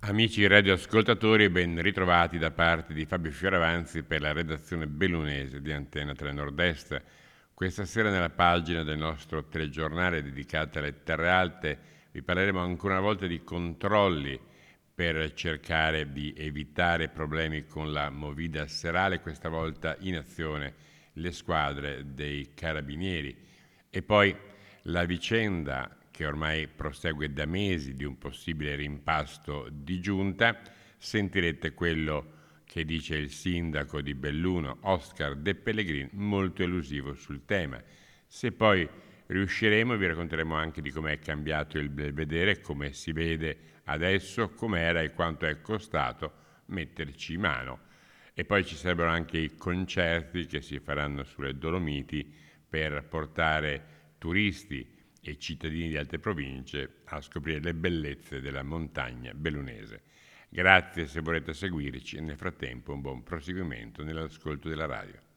Amici radioascoltatori, ben ritrovati da parte di Fabio Fioravanzi per la redazione bellunese di Antenna 3 Nord-Est. Questa sera nella pagina del nostro telegiornale dedicata alle terre alte vi parleremo ancora una volta di controlli per cercare di evitare problemi con la movida serale, questa volta in azione le squadre dei carabinieri. E poi la vicenda che ormai prosegue da mesi di un possibile rimpasto di giunta, sentirete quello che dice il sindaco di Belluno, Oscar De Pellegrin, molto elusivo sul tema. Se poi riusciremo vi racconteremo anche di com'è cambiato il Belvedere, come si vede adesso, com'era e quanto è costato metterci mano. E poi ci sarebbero anche i concerti che si faranno sulle Dolomiti per portare turisti e cittadini di altre province a scoprire le bellezze della montagna bellunese. Grazie se volete seguirci e nel frattempo un buon proseguimento nell'ascolto della radio.